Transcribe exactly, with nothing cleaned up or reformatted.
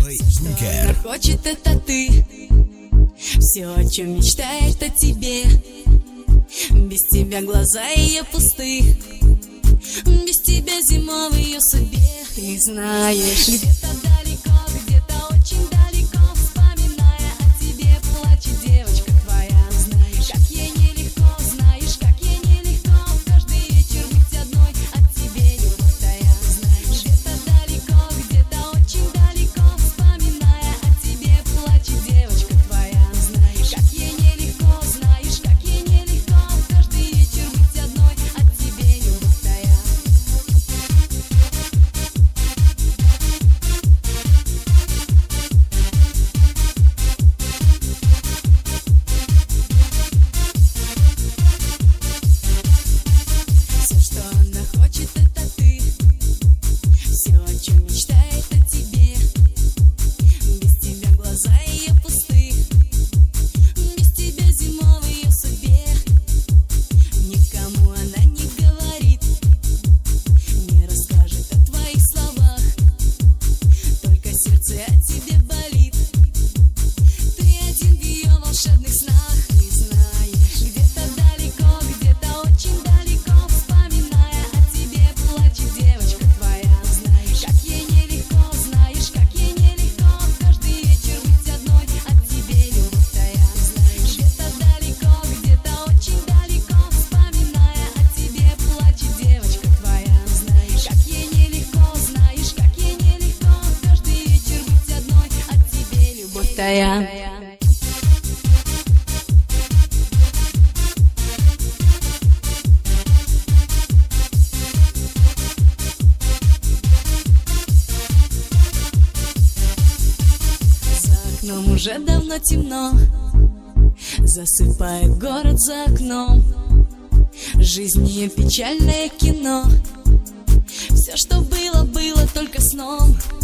Она хочет, это ты. Все, о чем мечтает, о тебе. Без тебя глаза ее пусты. Без тебя зима в ее судьбе. Ты знаешь, где-то далеко, где-то очень далеко, вспоминая о тебе, плачет девочка твоя. Знаешь, как ей нелегко, знаешь, как ей нелегко каждый вечер быть одной, от тебе любовь твоя. Знаешь, где-то далеко, где-то очень далеко, вспоминая о тебе, плачет девочка твоя. Знаешь, как ей нелегко, знаешь, как ей нелегко каждый вечер быть одной, от тебе любовь твоя. Все, что она хочет, это ты. Все, о чем мечтает, о тебе. Без тебя глаза ее пусты. Без тебя зима в ее судьбе. Никому она не говорит, не расскажет о твоих словах. Только сердце о тебе болит. Ты один в ее волшебных снах. Ты знаешь, где-то далеко, где-то очень далеко, вспоминая о тебе, плачет девочка твоя. Знаешь, как ей нелегко, знаешь, как ей нелегко каждый вечер быть одной, от тебе любовь твоя. Знаешь, где-то далеко, где-то очень далеко, вспоминая о тебе, плачет девочка твоя. Знаешь, как ей нелегко, знаешь, как ей нелегко каждый вечер быть одной, от тебе любовь твоя. За окном уже давно темно, засыпает город за окном. Жизнь ее печальное кино. Все, что было, было только сном.